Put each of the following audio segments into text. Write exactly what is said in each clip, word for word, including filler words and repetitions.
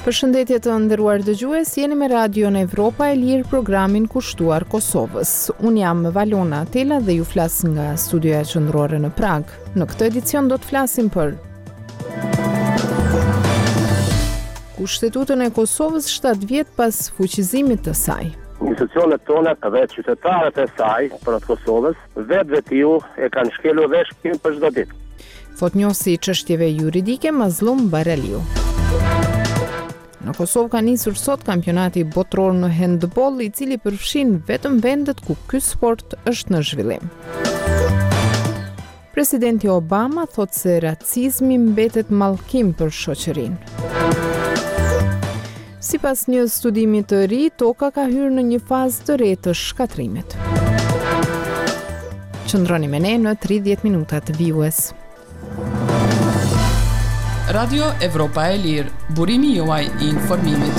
Përshëndetje të nderuar dëgjues, jeni me Radion Evropa e Lirë, programin kushtuar Kosovës. Unë jam Valona Tela dhe ju flas nga studioja qendrore në Prag. Në këtë edicion do të flasim për Kushtetutën e Kosovës shtatë vjet pas fuqizimit të saj. Institucionet tona dhe qytetarët e saj për të Kosovës vetë vetiu e kanë shkelur veshkin për çdo ditë. Thot njohësi i çështjeve juridike Mazlum Bareliu. Në Kosovë ka nisur sot kampionati botror në handball, i cili përfshin vetëm vendet ku ky sport është në zhvillim. Presidenti Obama thot se racizmi mbetet mallkim për shoqërinë. Sipas një studimi të ri, toka ka hyrë në një fazë të re të shkatrimit. Qëndroni me ne në tridhjetë minuta të vijues. Radio Evropa e Lirë, burimi juaj i informimit.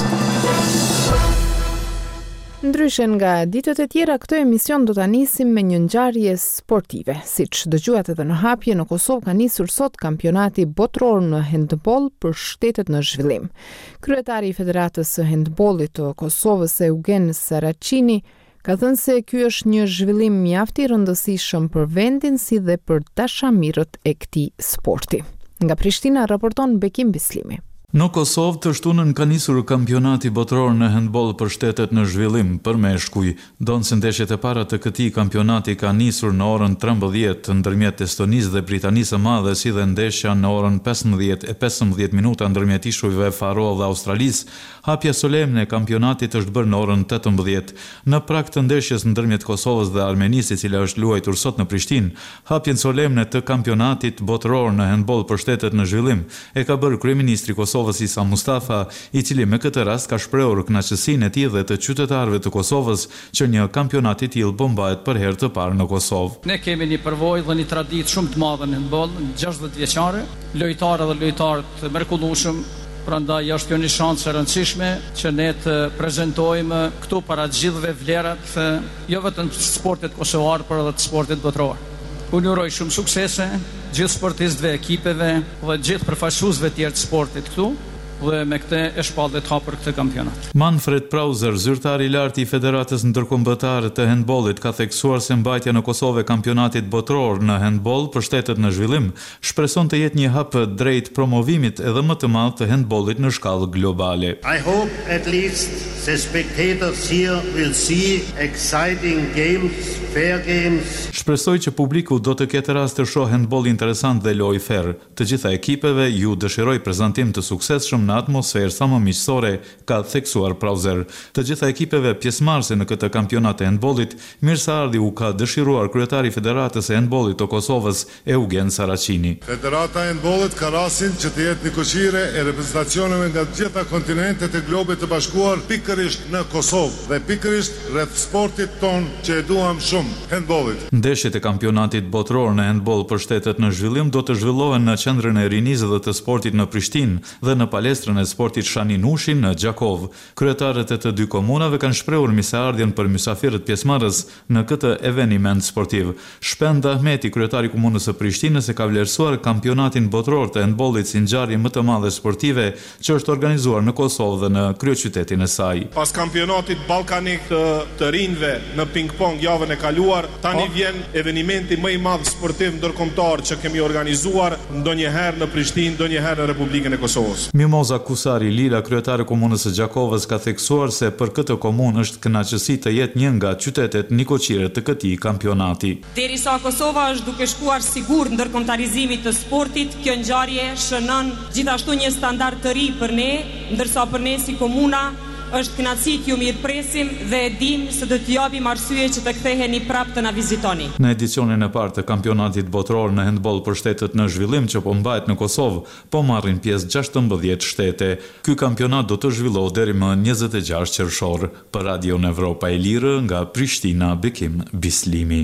Ndryshe nga ditët e tjera, këtë emision do ta nisim me një ngjarje sportive. Siç dëgjuat edhe në hapje, në Kosovë ka nisur sot kampionati botror në handball për shtetet në zhvillim. Kryetari i Federatës së Handbollit të Kosovës, Eugen Saracini, ka thënë se ky është një zhvillim mjaft i rëndësishëm për vendin si dhe për dashamirët e këtij sporti. Nga Prishtina raporton Bekim Bislimi. Në Kosovë të shtunën ka nisur kampionati botror në handball për shtetet në zhvillim për meshkuj. Donë se ndeshjet e para të këtij kampionati ka nisur në orën trembëdhjetë ndërmjet Estonisë dhe Britanisë së Madhe, si dhe ndeshja në orën pesëmbëdhjetë e pesëmbëdhjetë minuta ndërmjet ishujve Faroe dhe Australisë. Hapja solemne e kampionatit është bërë në orën tetëmbëdhjetë. Në prag të ndeshjes ndërmjet Kosovës dhe Armenisë, e cila është luajtur sot në Prishtinë, hapjen solemne të kampionatit botror në handball për shtetet në zhvillim e ka bërë kryeministri i Kosovës Isa Mustafa, i cili me këtë rast ka shprehur kënaqësinë e tij dhe të qytetarëve të Kosovës që një kampionat i tillë bëmbahet për herë të parë në Kosovë. Ne kemi një përvojë dhe një traditë shumë të madhe në handball, gjashtëdhjetë vjeçare, lojtarë dhe lojtarë të mrekullueshëm. Prandaj është kjo një shansë e rëndësishme që ne të prezantojmë këtu para të gjithëve vlerat, jo vetëm të sportit kosovar, por edhe të sportit botror. Unë uroj shumë suksese gjithë sportistëve, ekipeve dhe gjithë përfaqësuesve të tjerë të sportit këtu, dhe me këtë e shpallë të hapur këtë kampionat. Manfred Prauser, zyrtari i lartë i Federatës Ndërkombëtare të Handbollit, ka theksuar se mbajtja në Kosovë e kampionatit botror në handball për shtetet në zhvillim shpreson të jetë një hap drejt promovimit edhe më të madh të handbollit në shkallë globale. I hope at least the spectators here will see exciting games, fair games. Shpresoj që publiku do të ketë rast të shohë handball interesant dhe lojë fair. Të gjitha ekipeve ju dëshiroj prezantim të suksesshëm në atmosferë sa më miqësore, ka theksuar Prauser. Të gjitha ekipeve pjesëmarrëse në këtë kampionat e handbollit, mirëseardhje u ka dëshiruar kryetari i Federatës së Handbollit të Kosovës, Eugen Saracini. Federata e handbollit ka rastin që të jetë një koqire e reprezentacioneve nga të gjitha kontinentet e globit të bashkuar pikërisht në Kosovë dhe pikërisht rreth sportit ton që e duam shumë, handbollit. Ndeshjet e kampionatit botror në handball për shtetet në zhvillim do të zhvillohen në qendrën e rinisë dhe të sportit në Prishtinë dhe në palestrën e sportit Shani Nushi në Gjakov. Kryetarët e të dy komunave kanë shprehur mirëseardhjen për mysafirët pjesëmarrës në këtë eveniment sportiv. Shpend Ahmeti, kryetari i komunës së Prishtinës, e ka vlerësuar kampionatin botror të handbollit si ngjarje më të madhe sportive që është organizuar në Kosovë dhe në kryeqytetin e saj. Pas kampionatit ballkanik të, të rinjve në ping-pong javën e kaluar, tani vjen evenimenti më i madh sportiv ndërkombëtar që kemi organizuar ndonjëherë në Prishtinë, ndonjëherë në Republikën e Kosovës. Mimoza Kusari Lila, kryetare e komunës së Gjakovës, ka theksuar se për këtë komunë është kënaqësi të jetë një nga qytetet nikoqire të këtij kampionati. Derisa Kosova është duke shkuar sigurt ndërkombëtarizimit të sportit, kjo ngjarje shënon gjithashtu një standard të ri për ne, ndërsa për ne si komuna është kënaqësi t'ju mirëpresim dhe e dim se do t'ju japim arsye që të ktheheni prapë të na vizitoni. Në edicionin e parë të kampionatit botror në handball për shtetet në zhvillim që po mbahet në Kosovë, po marrin pjesë gjashtëmbëdhjetë shtete. Ky kampionat do të zhvillohet deri më njëzet e gjashtë qershor. Për Radion Evropa e Lirë, nga Prishtina, Bekim Bislimi.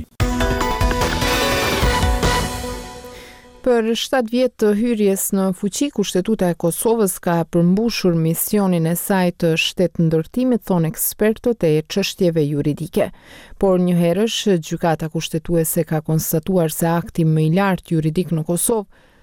Për shtatë vjet të hyrjes në fuqi, Kushtetuta e Kosovës ka përmbushur misionin e saj të shtetëndërtimit, thon ekspertët e çështjeve juridike. Por një herësh, gjykata kushtetuese ka konstatuar se akti më i lartë juridik në Kosovë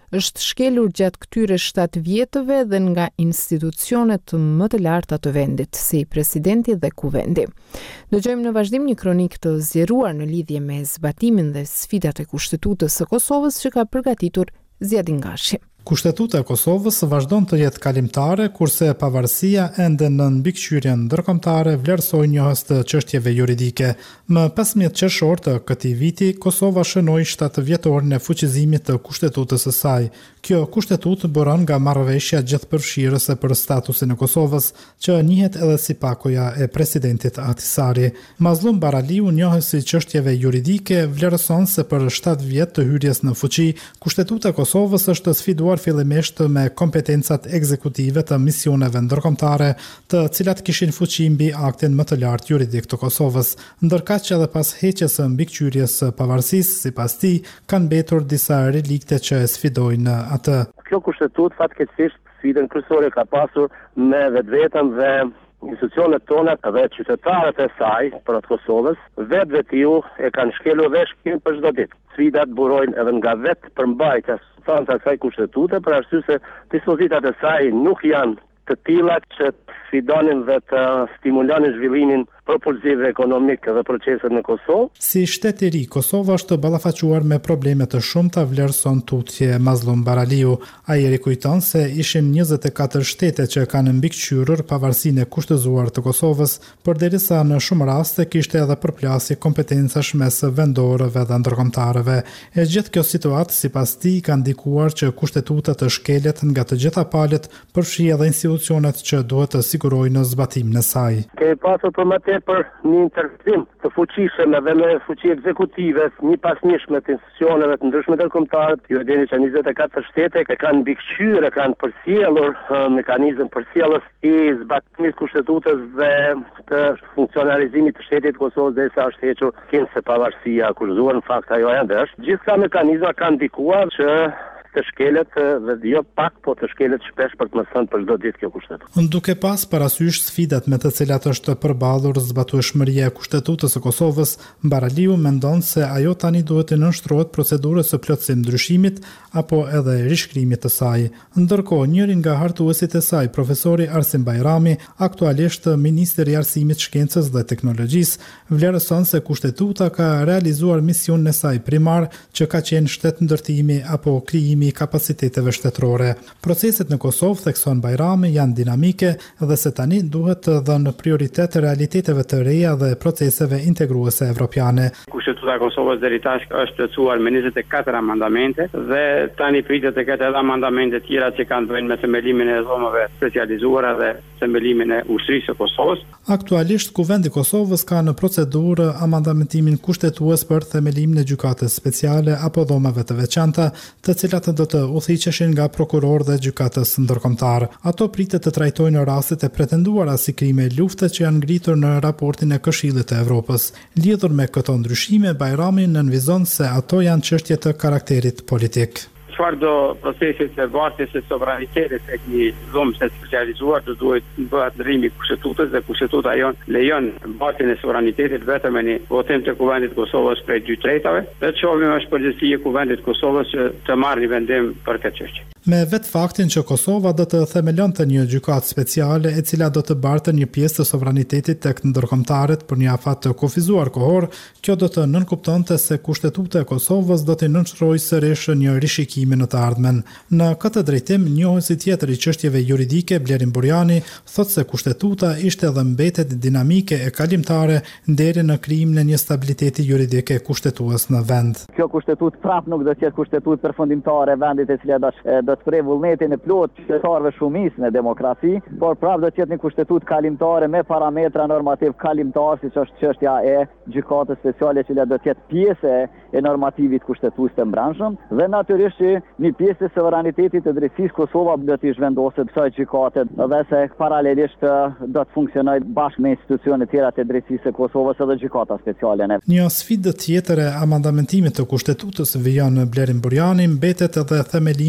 është shkelur gjatë këtyre shtatë vjetëve dhe nga institucionet më të larta të vendit, si presidenti dhe kuvendi. Dëgjojmë në vazhdim një kronikë të zgjeruar në lidhje me zbatimin dhe sfidat e Kushtetutës së Kosovës që ka përgatitur Zjadin Gashi. Kushtetuta e Kosovës vazhdon të jetë kalimtare, kurse pavarësia ende në mbikëqyrjen ndërkombëtare vlerësoi njohës të çështjeve juridike. Më pesëmbëdhjetë qershor të këtij viti, Kosova shënoi shtatë vjetorin e fuqizimit të kushtetutës së saj. Kjo kushtetutë bëron nga marrëveshja gjithëpërfshirëse për statusin e Kosovës, që njihet edhe si pakoja e presidentit Ahtisari. Mazlum Baraliu, njohësi çështjeve juridike, vlerëson se për shtatë vjet të hyrjes në fuqi, Kushtetuta e Kosovës është sfiduar fillimisht me kompetencat ekzekutive të misioneve ndërkombëtare, të cilat kishin fuqi mbi aktin më të lartë juridik të Kosovës, ndërkaq që edhe pas heqjes së mbikëqyrjes së pavarësisë, sipas tij, kanë mbetur disa relikte që e sfidojnë atë. Kjo kushtetutë fatkeqësisht sfidën kryesore ka pasur me vetvetën dhe institucionet tona dhe qytetarët e saj për atë Kosovës, vetë vetiu e kanë shkelur veshkin për çdo ditë. Sfidat burojnë edhe nga vetë përmbajtja substanca e kësaj kushtetute, për arsye se dispozitat e saj nuk janë të tilla që sfidonin dhe të stimulonin zhvillimin propulsiv ekonomik dhe proceset në Kosovë. Si shtet i ri, Kosova është ballafaquar me probleme të shumta, vlerëson tutje Mazlum Baraliu. Ai rikujton se ishin njëzet e katër shtete që kanë mbikëqyrur pavarësinë e kushtëzuar të Kosovës, përderisa në shumë raste kishte edhe përplasje kompetencash mes vendorëve dhe ndërkombëtarëve. E gjithë kjo situatë, sipas tij, ka ndikuar që kushtetuta të shkelet nga të gjitha palët, përfshi edhe institucionet që duhet të sigurojnë zbatimin e saj. Ke pasur për më për një interpretim të fuqishëm edhe me fuqi ekzekutive, një pasnjëshme të institucioneve të ndryshme ndërkombëtare. Ju e dini që njëzet e katër shtete e kanë mbikëqyrë, e kanë përcjellur uh, mekanizëm përcjellës i zbatimit kushtetutës dhe të funksionarizimit të shtetit të Kosovës derisa është hequr kinse pavarësia akuzuar, në fakt ajo ende është. Gjithçka mekanizma kanë ndikuar që të shkelet dhe jo pak, po të shkelet shpesh për të mësën për çdo ditë kjo kushtetutë. Duke pas parasysh sfidat me të cilat është përballur zbatueshmëria e Kushtetutës së Kosovës, Baraliu mendon se ajo tani duhet të nënshtrohet procedurës së plotësim ndryshimit apo edhe rishkrimit të saj. Ndërkohë, njëri nga hartuesit e saj, profesori Arsim Bajrami, aktualisht ministri i arsimit, shkencës dhe teknologjisë, vlerëson se Kushtetuta ka realizuar misionin e saj primar, që ka qenë shtetëndërtimi apo krijimi i kapaciteteve shtetërore. Proceset në Kosovë, thekson Bajrami, janë dinamike dhe se tani duhet të dhënë prioritet realiteteve të reja dhe proceseve integruese evropiane. Kushtetuta e Kosovës deri tash është plotësuar me njëzet e katër amandamente dhe tani pritet të ketë edhe amandamente tjera që kanë të bëjnë me themelimin e dhomave specializuara dhe themelimin e ushtrisë së Kosovës. Aktualisht Kuvendi i Kosovës ka në procedurë amandamentimin kushtetues për themelimin e gjykatës speciale apo dhomave të veçanta, të cilat do të udhëhiqeshin nga prokuror dhe gjykatës ndërkombëtar. Ato pritet të trajtojnë rastet e pretenduara si krime lufte që janë ngritur në raportin e Këshillit të Evropës. Lidhur me këto ndryshime, Bajrami nënvizon se ato janë çështje të karakterit politik. Çfarëdo procesit të vartjes së sovranitetit tek një dhomë të specializuar do duhet bëhet ndrimi i Kushtetutës dhe Kushtetuta jon lejon vartjen e sovranitetit vetëm me një votim të Kuvendit të Kosovës prej dy tretave, dhe të shohim është përgjegjësia e Kuvendit të Kosovës që të marrë një vendim për këtë çështje. Me vetë faktin që Kosova do të themelonte një gjykatë speciale e cila do të barte një pjesë të sovranitetit tek ndërkombëtarët për një afat të kufizuar kohor, kjo do të nënkuptonte se Kushtetuta e Kosovës do të nënshtrojë sërish një rishikim në të ardhmen. Në këtë drejtim, njohësi tjetër i çështjeve juridike, Blerim Burjani, thotë se Kushtetuta ishte dhe mbetet dinamike e kalimtare deri në krijimin e një stabiliteti juridike kushtetues në vend. Kjo kushtetutë prap nuk do të jetë kushtetutë përfundimtare e vendit e cila do do të prej vullnetin e plot qytetarëve shumicë në demokraci, por prap do të jetë një kushtetutë kalimtare me parametra normativ kalimtar, siç është çështja e gjykatës speciale, që do të jetë pjesë e normativit kushtetues të mbrëmshëm, dhe natyrisht një pjesë e sovranitetit të drejtësisë Kosova do të zhvendoset kësaj gjykate, dhe se paralelisht do të funksionojë bashkë me institucione tjera të drejtësisë së Kosovës edhe gjykata speciale. Një sfidë tjetër e amandamentimit të Kushtetutës vijon Blerim Burjani mbetet edhe themelimi forca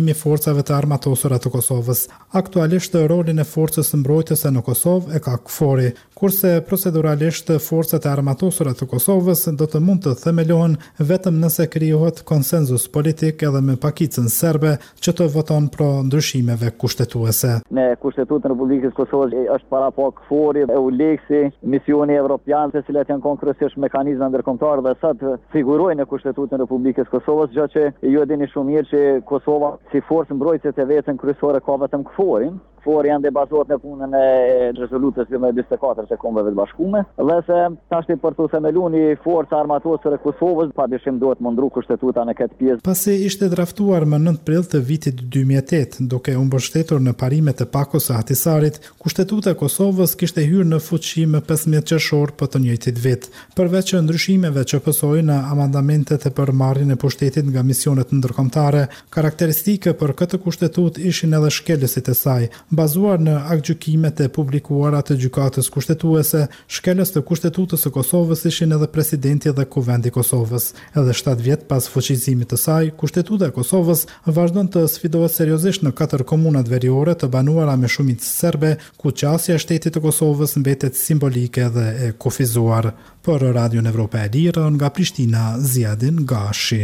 forcave të armatosura të Kosovës. Aktualisht rolin e forcës mbrojtëse në Kosovë e ka KFOR-i, kurse proceduralisht forcat e armatosura të Kosovës do të mund të themelohen vetëm nëse krijohet konsenzus politik edhe me pakicën serbe që të voton pro ndryshimeve kushtetuese. Në Kushtetutën e Republikës Kosovës është para po KFOR-i, EULEX-i, misioni evropian, të cilat janë konkretisht mekanizma ndërkombëtar dhe sa të figurojnë në Kushtetutën e Republikës Kosovës, gjë që ju e dini shumë mirë që Kosova si forcë mbrojtëse të vetën kryesore ka vetëm KFOR-in. KFOR-i janë bazohet në punën e rezolutës njëzet e katër të Kombeve të Bashkuara, dhe se tashti për të themeluar një forcë armatosore e Kosovës, padyshim duhet mundru kushtetuta në këtë pjesë. Pasi ishte draftuar më nëntë prill të vitit dy mijë e tetë, duke u mbështetur në parimet e Pakos së Ahtisarit, kushtetuta e Kosovës kishte hyrë në fuqi më pesëmbëdhjetë qershor për të njëjtit vit. Përveç ndryshimeve që pësojnë në amandamentet e përmarrjen e pushtetit nga misionet ndërkombëtare, karakteristike për këtë kushtetutë ishin edhe shkelësit e saj, bazuar në aktgjykimet e publikuara të gjykatës kushtetuese. Shkelës të Kushtetutës së Kosovës ishin edhe presidenti dhe kuvendi i Kosovës. Edhe shtatë vjet pas fuqizimit të saj, Kushtetuta e Kosovës vazhdon të sfidohet seriozisht në katër komunat veriore të banuara me shumicë serbe, ku qasja e shtetit të Kosovës mbetet simbolike dhe e kufizuar. Për Radion Evropa e Lirë, nga Prishtina, Ziadin Gashi.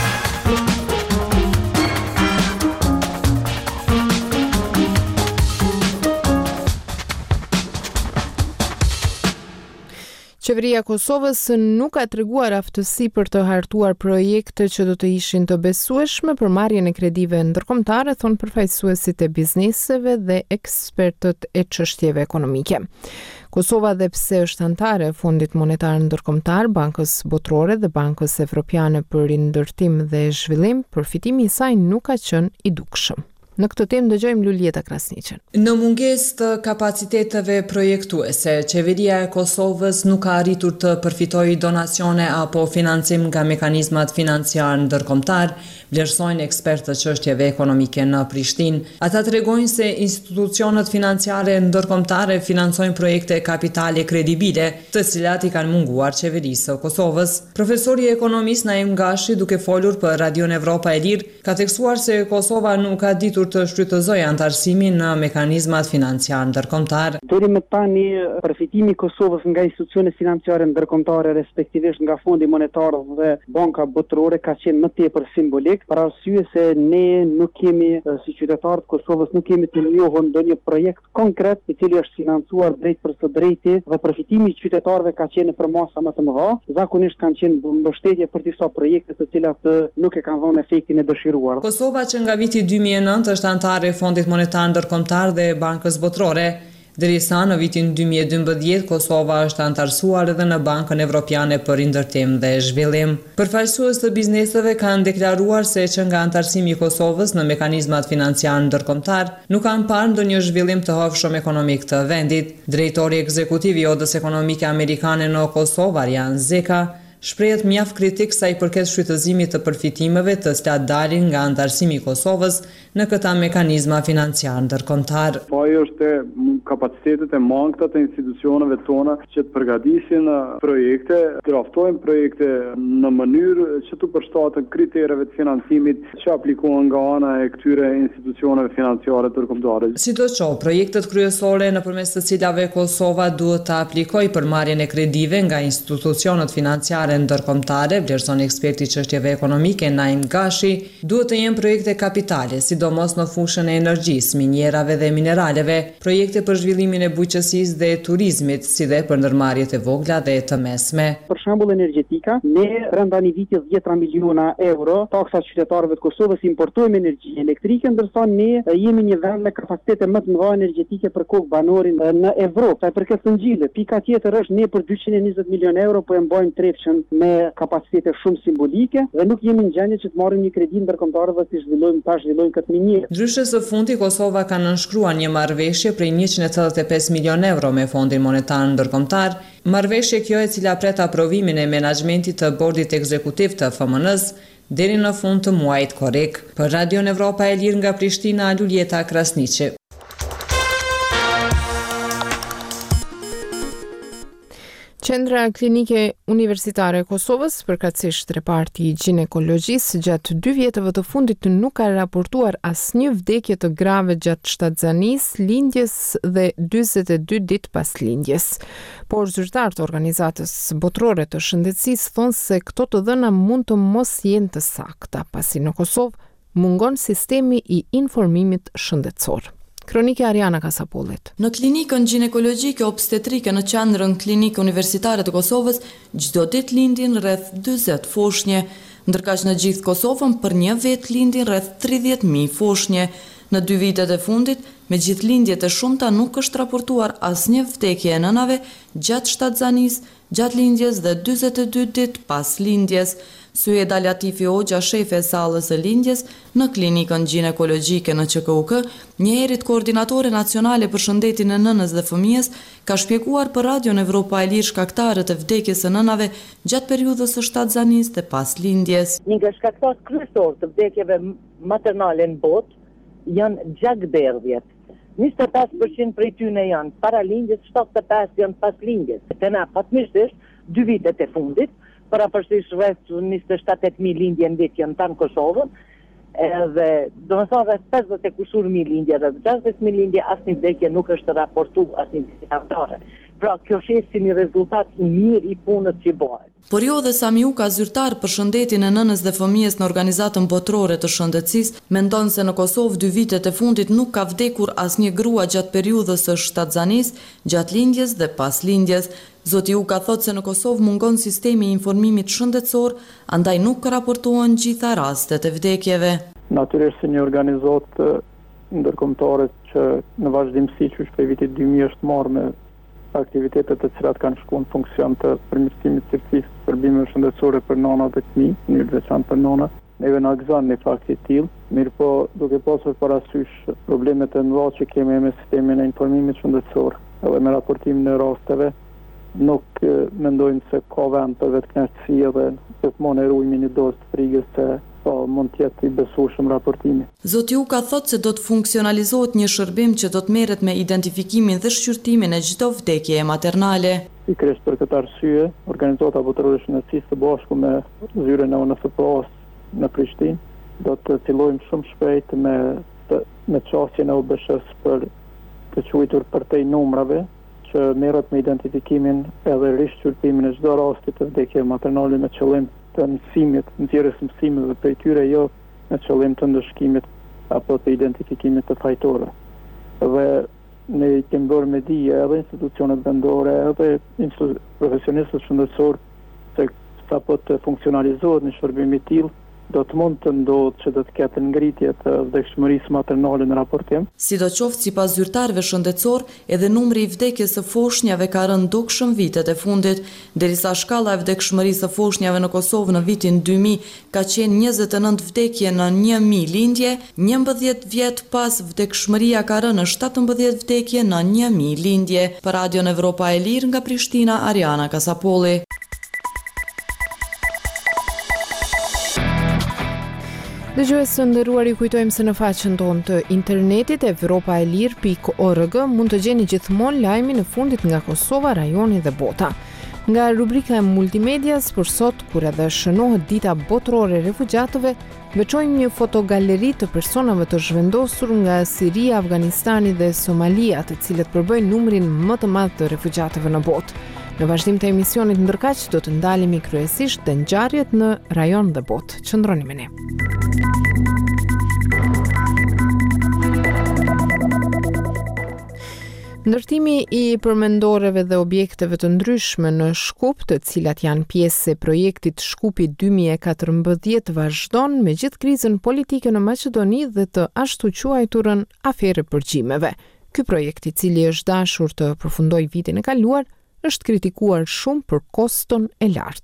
Qeveria e Kosovës nuk ka treguar aftësi për të hartuar projekte që do të ishin të besueshme për marrjen e kredive ndërkombëtare, thon përfaqësuesit e bizneseve dhe ekspertët e çështjeve ekonomike. Kosova dhe pse është anëtare e Fondit Monetar Ndërkombëtar, Bankës Botërore dhe Bankës Evropiane për Rindërtim dhe Zhvillim, përfitimi i saj nuk ka qenë i dukshëm. Në këtë temë dëgjojmë Luljeta Krasniqen. Në mungesë të kapaciteteve projektuese, qeveria e Kosovës nuk ka arritur të përfitojë donacione apo financim nga mekanizmat financiar ndërkombëtar, vlerësojnë ekspertët çështjeve ekonomike në Prishtinë. Ata tregojnë se institucionet financiare ndërkombëtare financojnë projekte kapitale kredibile, të cilat i kanë munguar qeverisë së Kosovës. Profesori ekonomist Naim Gashi, duke folur për Radion Evropa e Lirë, ka theksuar se Kosova nuk ka ditur të shfrytëzojë antarësimin në mekanizmat financiar ndërkombëtar. Deri më tani përfitimi i Kosovës nga institucionet financiare ndërkombëtare, respektivisht nga Fondi Monetar dhe Banka Botërore, ka qenë më tepër simbolik, për arsye se ne nuk kemi, si qytetarët Kosovës, nuk kemi të njohur ndonjë projekt konkret i cili është financuar drejt për së drejti, dhe përfitimi i qytetarëve ka qenë për masa më të mëdha. Zakonisht kanë qenë mbështetje për disa projekte të cilat nuk e kanë dhënë efektin e dëshiruar. Kosova, që nga viti dy mijë e nëntë është anëtare e Fondit Monetar Ndërkombëtar dhe Bankës Botërore, derisa në vitin dy mijë e dymbëdhjetë Kosova është anëtarësuar edhe në Bankën Evropiane për Rindërtim dhe Zhvillim. Përfaqësues të bizneseve kanë deklaruar se që nga anëtarësimi i Kosovës në mekanizmat financiar ndërkombëtar nuk kanë parë ndonjë zhvillim të hovshëm ekonomik të vendit. Drejtori ekzekutiv i Odës Ekonomike Amerikane në Kosovë, Arjan Zeka, shprehet mjaft kritik sa i përket shfrytëzimit të përfitimeve të cilat dalin nga anëtarësimi i Kosovës në këta mekanizma financiar ndërkombëtar. Po ajo është kapacitetet e mangëta të institucioneve tona që të përgatisin projekte, draftojnë projekte në mënyrë që të përshtaten kritereve të financimit që aplikohen nga ana e këtyre institucioneve financiare ndërkombëtare. Sidoqoftë, projektet kryesore nëpërmes të cilave Kosova duhet të aplikojë për marrjen e kredive nga institucionet financiare ndërkombëtare, vlerëson eksperti i çështjeve ekonomike Naim Gashi, duhet të jenë projekte kapitale, sidomos në fushën e energjisë, minjerave dhe mineraleve, projekte për zhvillimin e bujqësisë dhe turizmit, si dhe për ndërmarrjet e vogla dhe të mesme. Për shembull energjetika, ne brenda një viti dhjetë miliona euro, taksa qytetarëve të Kosovës importojmë energji elektrike, ndërsa ne jemi një vend me kapacitete më të mëdha energjetike për kokë banorin në Evropë. Sa i përket të ngjilë, pika tjetër është ne për dyqind e njëzet milionë euro po e mbajmë trefshën me kapacitete shumë simbolike dhe nuk jemi në gjendje që të marrim një kredi ndërkombëtar dhe të zhvillojmë ta zhvillojmë këtë minjerë. Ndryshe së fundi, Kosova ka nënshkruar një marrëveshje për njëqind e tetëdhjetë e pesë milionë euro me Fondin Monetar Ndërkombëtar, marrëveshje kjo e cila pret aprovimin e menaxhmentit të bordit ekzekutiv të F M N-s deri në fund të muajit korrik. Për Radion Evropa e Lirë nga Prishtina, Luljeta Krasniqi. Qendra Klinike Universitare e Kosovës, përkatësisht reparti i ginekologjisë, gjatë dy vjetëve të fundit nuk ka raportuar asnjë vdekje të grave gjatë shtatzanisë, lindjes dhe dyzet e dy ditë pas lindjes. Por zyrtarët e organizatës botërore të shëndetësisë thonë se këto të dhëna mund të mos jenë të sakta, pasi në Kosovë mungon sistemi i informimit shëndetësor. Kronike Ariana Kasapollit. Në klinikën ginekologjike obstetrike në qendrën Klinikë Universitare të Kosovës, çdo ditë lindin rreth dyzet foshnje, ndërkaq në gjithë Kosovën për një vit lindin rreth tridhjetë mijë foshnje. Në dy vitet e fundit, me gjithë lindjet e shumta nuk është raportuar asnjë vdekje e nënave gjatë shtatzanisë, gjatë lindjes dhe dyzet e dy ditë pas lindjes. Syeda Latifi Hoxha, shefe e sallës së lindjes në klinikën ginekologjike në Q K U K, njëherët koordinatore nacionale për shëndetin e nënës dhe fëmijës, ka shpjeguar për Radion Evropa e Lirë shkaktarët e vdekjes së nënave gjatë periudhës së shtatzanisë dhe pas lindjes. Një nga shkaktarët kryesor të vdekjeve maternale në botë janë gjakberdhjet. njëzet e pesë përqind prej tyre janë para lindjes, shtatëdhjetë e pesë janë pas lindjes. Të na fatmirësisht dy vitet e fundit, para përshërish rreth njëzet e shtatë mijë lindje në vit janë tanë Kosovën, edhe do të thonë rreth pesëdhjetë e kusur mijë lindje dhe gjashtëdhjetë mijë lindje asnjë vdekje nuk është raportuar asnjë vdekje. Pra kjo është si një rezultat i mirë i punës që bëhet. Por jo dhe Samiuka, zyrtar për shëndetin e nënës dhe fëmijës në Organizatën Botërore të Shëndetësisë, mendon se në Kosovë dy vitet e fundit nuk ka vdekur asnjë grua gjatë periudhës së shtatzanisë, gjatë lindjes dhe pas lindjes. Zoti Uka thot se në Kosovë mungon sistemi i informimit shëndetësor, andaj nuk raportohen gjitha rastet e vdekjeve. Natyrisht se një organizatë ndërkombëtare që në vazhdimsi që shprej vitit dy mijë është marrë me aktivitetet të cilat kanë shkuar në funksion të përmirësimit të cilësisë të shërbimeve shëndetësore për nëna dhe fëmijë, në mënyrë të veçantë për nëna. Neve na gëzon në fakt i tillë, mirë po duke pasur parasysh problemet e mëdha që kemi me sistemin e informimit shëndetësor edhe me raportimin e rasteve, nuk mendojmë se ka vend për vetëkënaqësi edhe gjithmonë e ruajmë një dozë të frikës se po mund të jetë i besueshëm raportimi. Zoti Uka thot se do të funksionalizohet një shërbim që do të merret me identifikimin dhe shqyrtimin e çdo vdekjeje maternale. Pikërisht për këtë arsye, Organizata Botërore e Shëndetësisë së bashku me zyrën e U N F P A-s në Prishtinë do të fillojmë shumë shpejt me me çështjen e U B S-s për të quajtur përtej numrave që merret me identifikimin edhe rishqyrtimin e çdo rasti të vdekjeve maternale me qëllim të mësimit, nxjerrjes së mësimeve prej tyre, jo me qëllim të ndëshkimit apo të identifikimit të fajtorëve. Dhe ne kemi bërë me dije edhe institucionet vendore, edhe profesionistët shëndetësor se sapo të funksionalizohet një shërbim i tillë, do të mund të ndodhë që do të ketë ngritje të vdekshmërisë maternale në raportim. Sidoqoftë, sipas zyrtarëve shëndetësor, edhe numri i vdekjes së foshnjave ka rënë dukshëm vitet e fundit, derisa shkalla e vdekshmërisë së foshnjave në Kosovë në vitin dy mijë ka qenë njëzet e nëntë vdekje në një mijë lindje, njëmbëdhjetë vjet pas vdekshmëria ka rënë në shtatëmbëdhjetë vdekje në një mijë lindje. Për Radion Evropa e Lirë nga Prishtina, Ariana Kasapolli. Dëgjues të nderuar, ju kujtojmë se në faqen tonë të internetit evropa e lirë pikë org mund të gjeni gjithmonë lajmin e fundit nga Kosova, rajoni dhe bota. Nga rubrika e multimedias për sot, kur edhe shënohet dita botërore e refugjatëve, veçojmë një fotogaleri të personave të zhvendosur nga Siria, Afganistani dhe Somalia, të cilët përbëjnë numrin më të madh të refugjatëve në botë. Në vazhdim të emisionit ndërkaq do të ndalemi kryesisht te ngjarjet në rajon dhe botë. Qëndroni me ne. Ndërtimi i përmendoreve dhe objekteve të ndryshme në Shkup, të cilat janë pjesë e projektit Shkupi dy mijë e katërmbëdhjetë, vazhdon me gjithë krizën politike në Maqedoni dhe të ashtu quajturën aferë përgjimeve. Ky projekt, i cili është dashur të përfundojë vitin e kaluar, është kritikuar shumë për koston e lartë.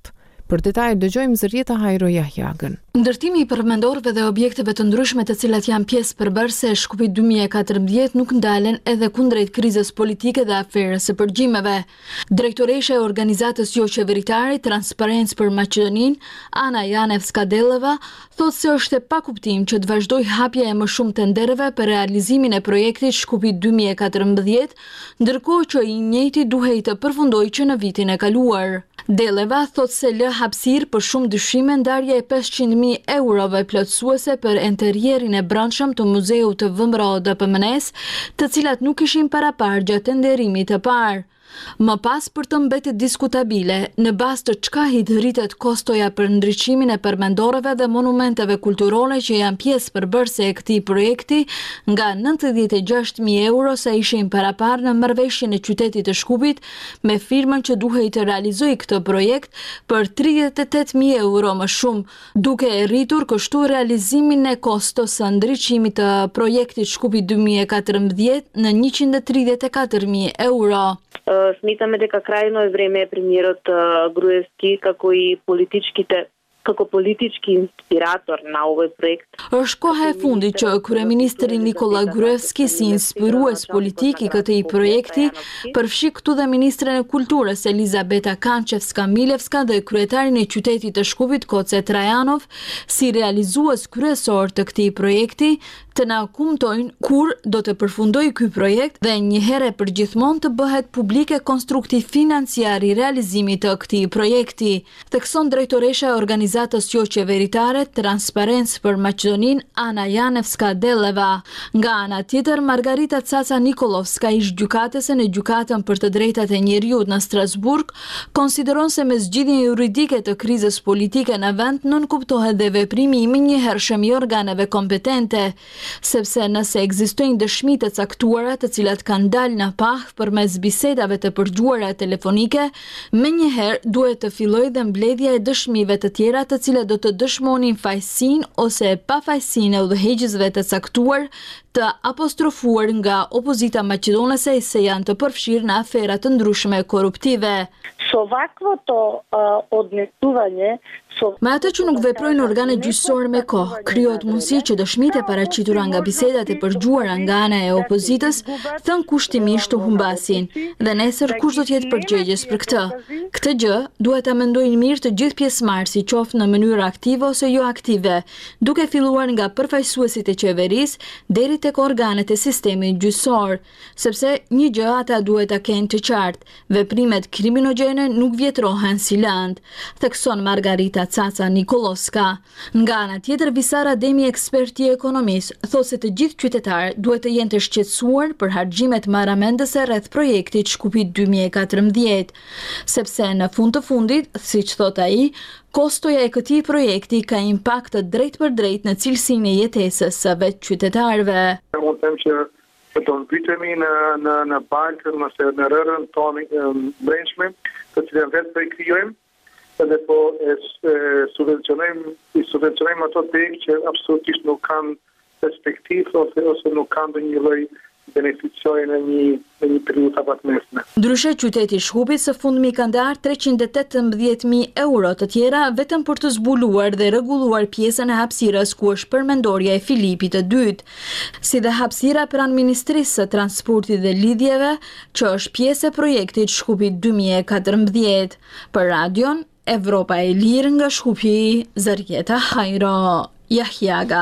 Për detaje dëgjojmë Zërieta Hajro Jahjagën. Ndërtimi i përmendorëve dhe objekteve të ndryshme të cilat janë pjesë përbërëse e Shkupit dy mijë e katërmbëdhjetë nuk ndalen edhe kundrejt krizës politike dhe aferës së përgjimeve. Drejtoresha e organizatës jo qeveritare Transparencë për Maqedoninë, Ana Janevska-Delleva, thotë se është e pakuptim që të vazhdojë hapja e më shumë tendereve për realizimin e projektit Shkupit dy mijë e katërmbëdhjetë, ndërkohë që i njëjti duhej të përfundojë që në vitin e kaluar. Delleva thotë se lë hapësirë për shumë dyshime ndarje e pesëqind mijë eurove plotësuese për interierin e brendshëm të muzeut të V M R O D P M N S, të cilat nuk ishin parapar gjatë tenderimit të parë. Më pas për të mbetit diskutabile, në bazë të çka rritet kostoja për ndriçimin e përmendorëve dhe monumenteve kulturore që janë pjesë përbërëse e këtij projekti, nga nëntëdhjetë e gjashtë mijë euro sa ishin parapar në marrëveshjen e qytetit të Shkupit me firmën që duhej të realizojë këtë projekt për tridhjetë e tetë mijë euro më shumë, duke e rritur kështu realizimin e kostos së ndriçimit të projektit Shkupi dy mijë e katërmbëdhjetë në njëqind e tridhjetë e katër mijë euro. Смитаме дека крајно е време премиерот Груевски како и политичките како politički inspirator na ovaj projekt. Është koha e fundit që kryeministri Nikola Gruevski si inspirues politik i këtij projekti përfshi këtu dhe ministren e kulturës Elizabeta Kançevska-Milevska dhe kryetarin e qytetit të Shkupit Koce Trajanov si realizues kryesor të këtij projekti, të na kumtojnë kur do të përfundojë ky projekt dhe një herë për gjithmonë të bëhet publike konstrukti financiar i realizimit të këtij projekti. Thekson drejtoresha e organizatës jo qeveritare Transparencë për Maqedoninë Ana Janevska-Delleva. Nga ana tjetër, Margarita Caca Nikolovska, ish gjykatëse në gjykatën për të drejtat e njeriut në Strasburg, konsideron se me zgjidhjen juridike të krizës politike në vend nën kuptohet dhe veprimi i menjëhershëm i organeve kompetente, sepse nëse ekzistojnë dëshmi të caktuara të cilat kanë dalë në pah përmes bisedave të përgjuara telefonike, menjëherë duhet të fillojë dhe mbledhja e dëshmive të tjera të cilat do të dëshmonin fajësinë ose pafajësinë e udhëheqësve të caktuar të apostrofuar nga opozita maqedonese se janë të përfshirë në afera të ndryshme korruptive. Со ваквото однесување Me atë që nuk veprojnë organe gjyqësore me kohë, krijohet mundësi që dëshmitë e paraqitura nga bisedat e përgjuara nga ana e opozitës thënë kushtimisht të humbasin, dhe nesër kush do të jetë përgjegjës për këtë. Këtë gjë duhet ta mendojnë mirë të gjithë pjesëmarrësit, qoftë në mënyrë aktive ose jo aktive, duke filluar nga përfaqësuesit e qeverisë deri tek organet e sistemit gjyqësor, sepse një gjë ata duhet ta kenë të qartë, veprimet kriminogjene nuk vjetrohen si land, thekson Margarita Caca Nikolovska. Nga ana tjetër, Visara Demi, eksperti i ekonomisë, thotë se të gjithë qytetarët duhet të jenë të shqetësuar për harxhimet marramendëse rreth projektit Shkupi dy mijë e katërmbëdhjetë, sepse në fund të fundit, siç thot ai, kostoja e këtij projekti ka impakt të drejtë për drejtë në cilësinë e jetesës së vetë qytetarëve. Unë them që do të mbytemi në në në bankën ose në rrërën tonë brendshme, të cilën vetë po i krijojmë, edhe po e, e subvencionojmë, i subvencionojmë ato tek që absolutisht nuk kanë perspektivë ose, ose nuk kanë ndonjë lloj beneficiojë në një në një periudhë afatmesme. Ndryshe, qyteti i Shkupit së fundmi ka ndarë treqind e tetëmbëdhjetë mijë euro të tjera vetëm për të zbuluar dhe rregulluar pjesën e hapësirës ku është përmendorja e Filipit të dytë, si dhe hapësira pranë Ministrisë së Transportit dhe Lidhjeve, që është pjesë e projektit Shkupi dy mijë e katërmbëdhjetë. Për radion Evropa e Lirë nga Shkupi, Zërieta Hajro Jahjaga.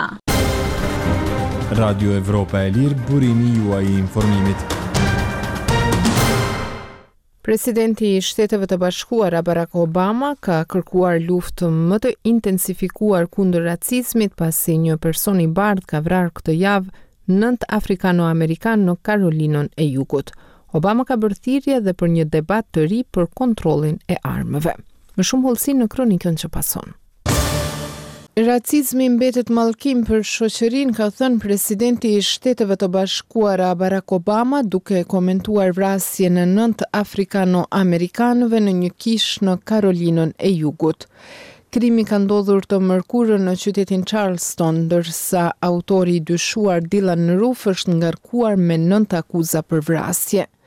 Radio Evropa e Lirë, burimi juaj i informimit. Presidenti i Shteteve të Bashkuara Barack Obama ka kërkuar luftë më të intensifikuar kundër racizmit pasi një person i bardhë ka vrarë këtë javë nëntë afrikano-amerikan në Karolinën e Jugut. Obama ka bërë thirrje dhe për një debat të ri për kontrollin e armëve. Më shumë hollësi në kronikën që pason. Racizmi mbetet mallkim për shoqërinë, ka thënë presidenti i Shteteve të Bashkuara Barack Obama duke komentuar vrasjen e nëntë afrikano-amerikanëve në një kish në Karolinën e Jugut. Krimi ka ndodhur të mërkurën në qytetin Charleston, ndërsa autori i dyshuar Dylan Roof është ngarkuar me nëntë akuza për vrasje.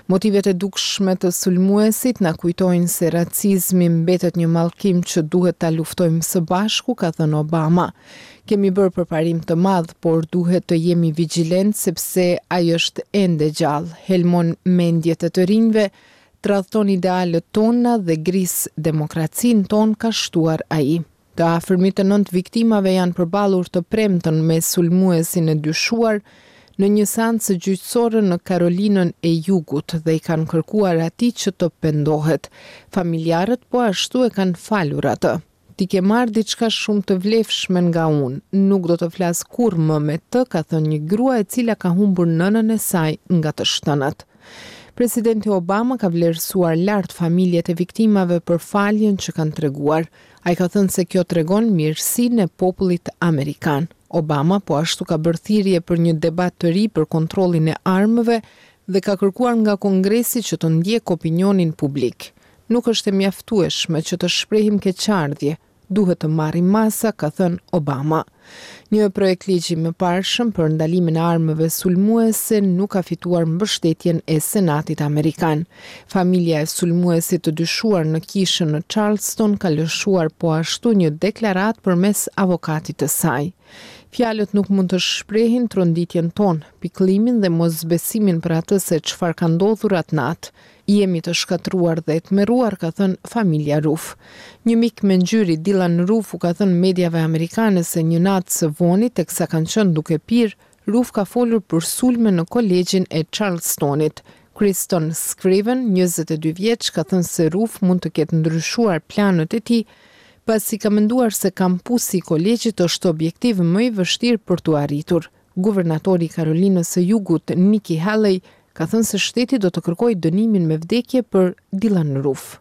Motivet e dukshme të sulmuesit na kujtojnë se racizmi mbetet një mallkim që duhet ta luftojmë së bashku, ka thënë Obama. Kemi bërë përparim të madh, por duhet të jemi vigjilent sepse ai është ende gjallë. Helmon mendjet e të rinjve, tradhton idealet tona dhe gris demokracinë tonë, ka shtuar ai. Të afërmit të nënt viktimave janë përballur të premtën me sulmuesin e dyshuar në një seancë gjyqësore në Karolinën e Jugut dhe i kanë kërkuar atij që të pendohet. Familjarët po ashtu e kanë falur atë. Ti ke marrë diçka shumë të vlefshme nga unë, nuk do të flas kurrë më me të, ka thënë një grua e cila ka humbur nënën e saj nga të shtënat. Presidenti Obama ka vlerësuar lart familjet e viktimave për faljen që kanë treguar. Ai ka thënë se kjo tregon mirësinë e popullit amerikan. Obama po ashtu ka bërë thirrje për një debat të ri për kontrollin e armëve dhe ka kërkuar nga Kongresi që të ndjek opinionin publik. Nuk është e mjaftueshme që të shprehim keqardhje, duhet të marrim masa, ka thënë Obama. Një projekt ligji më parshëm për ndalimin e armëve sulmuese nuk ka fituar mbështetjen e Senatit amerikan. Familja e sulmuesit të dyshuar në kishën në Charleston ka lëshuar po ashtu një deklaratë përmes avokatit të saj. Fjalët nuk mund të shprehin tronditjen tonë, pikëllimin dhe mosbesimin për atë se çfarë ka ndodhur atë natë. Jemi të shkatruar dhe të tmerruar, ka thënë familja Ruf. Një mik me ngjyri, Dylan Ruf, u ka thënë mediave amerikane se një natë së vonit, teksa kanë qenë duke pirë, Ruf ka folur për sulme në kolegjin e Charlestonit. Kristen Scriven, njëzet e dy vjeç, ka thënë se Ruf mund të ketë ndryshuar planët e tij, pasi ka menduar se kampusi i kolegjit është objektiv më i vështirë për t'u arritur. Guvernatori i Karolinës së Jugut, Nikki Haley, ka thënë se shteti do të kërkojë dënimin me vdekje për Dylan Ruf.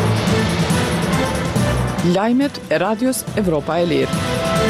Lajmet e Radios Evropa e Lirë.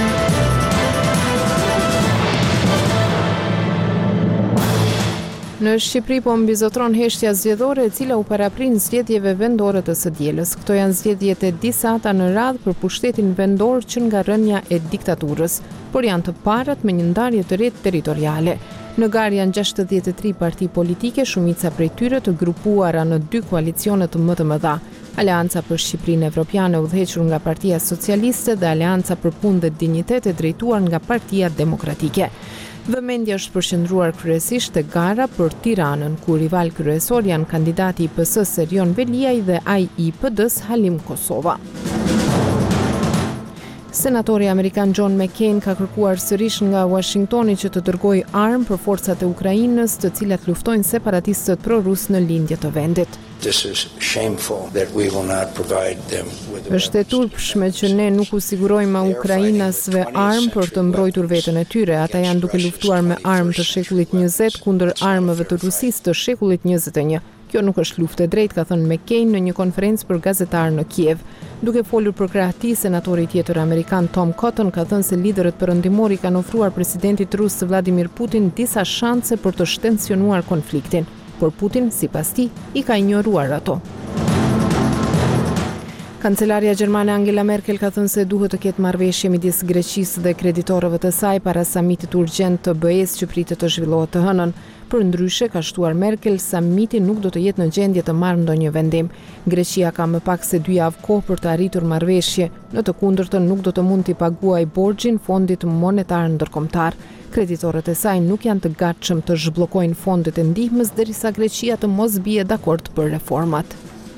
Në Shqipëri po mbizotron heshtja zgjedhore e cila u paraprin zgjedhjeve vendore të së dielës. Këto janë zgjedhjet e disata në radhë për pushtetin vendor që nga rënja e diktaturës, por janë të parat me një ndarje të re territoriale. Në garë janë gjashtëdhjetë e tri parti politike, shumica prej tyre të grupuara në dy koalicione të më të mëdha. Aleanca për Shqipërinë Evropiane udhëhequr nga Partia Socialiste dhe Aleanca për Punë dhe Dinjitet e drejtuar nga Partia Demokratike. Vëmendja është përqendruar kryesisht te gara për Tiranën, ku rival kryesor janë kandidati i P S Erion Veliaj dhe ai i P D-s Halim Kosova. Senatori amerikan John McCain ka kërkuar sërish nga Washingtoni që të dërgojë armë për forcat e Ukrainës, të cilat luftojnë separatistët pro-rus në lindje të vendit. Është e turpshme që ne nuk u sigurojmë Ukrainasve armë për të mbrojtur veten e tyre. Ata janë duke luftuar me armë të shekullit njëzet kundër armëve të Rusisë të shekullit njëzet e një. Kjo nuk është luftë e drejtë, ka thënë McCain në një konferencë për gazetarë në Kiev. Duke folur për krahati, senatori tjetër amerikan Tom Cotton ka thënë se liderët perëndimor i kanë ofruar presidentit rus Vladimir Putin disa shanse për të shtensionuar konfliktin, por Putin, sipas tij, i ka injoruar ato. Kancelaria gjermane Angela Merkel ka thënë se duhet të ketë marrëveshje midis Greqisë dhe kreditorëve të saj para samitit urgjent të B E-s që pritet të zhvillohet të hënën. Për ndryshe, ka shtuar Merkel, samiti nuk do të jetë në gjendje të marrë ndonjë vendim. Greqia ka më pak se dy javë kohë për të arritur marrëveshje, në të kundërtën nuk do të mund t'i paguajë borxhin Fondit Monetar Ndërkombëtar. Kreditorët e saj nuk janë të gatshëm të zhbllokojnë fondet e ndihmës derisa Greqia të mos bie dakord për reformat.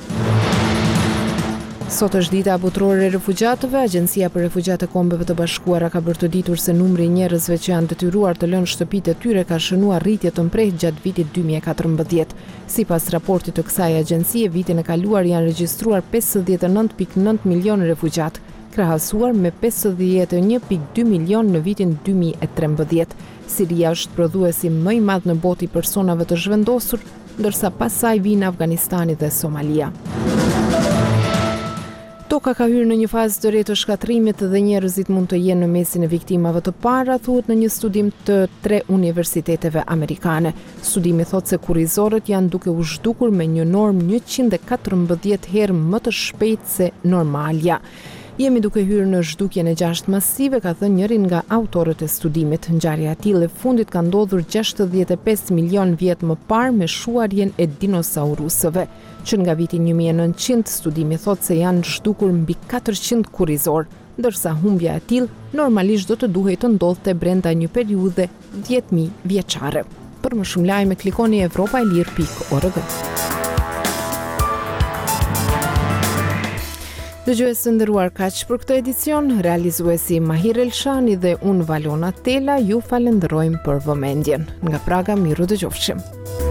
Sot është dita botërore e refugjatëve. Agjencia për Refugjat e Kombeve të Bashkuara ka bërë të ditur se numri i njerëzve që janë detyruar të lënë shtëpitë e tyre ka shënuar rritje të mprehtë gjatë vitit dy mijë e katërmbëdhjetë. Sipas raportit të kësaj agjencie, vitin e kaluar janë regjistruar pesëdhjetë e nëntë pikë nëntë milion refugjat, krahasuar me pesëdhjetë e një pikë dy milion në vitin dy mijë e trembëdhjetë. Siria është prodhuesi më i madh në botë i personave të zhvendosur, ndërsa pas saj vijnë Afganistani dhe Somalia. Toka ka hyrë në një fazë të re të shkatrimit dhe njerëzit mund të jenë në mesin e viktimave të para, thuhet në një studim të tre universiteteve amerikane. Studimi thotë se kurrizorët janë duke u zhdukur me një normë njëqind e katërmbëdhjetë herë më të shpejtë se normalja. Jemi duke hyrë në zhdukjen e gjashtë masive, ka thënë njërin nga autorët e studimit. Ngjarja e tillë e fundit ka ndodhur gjashtëdhjetë e pesë milion vjet më parë me shuarjen e dinosaurusëve. Që nga viti një mijë e nëntëqind, studimi thotë se janë zhdukur mbi katërqind kurrizor, ndërsa humbja e tillë normalisht do të duhej të ndodhte brenda një periudhe dhjetë mijë vjeçare. Për më shumë lajme klikoni evropa e lirë pikë org. Dëgjues të nderuar, kaq për këtë edicion. Realizuesi Mahir Elshani dhe unë Valona Tela ju falenderojmë për vëmendjen. Nga Praga, miru dëgjofshim.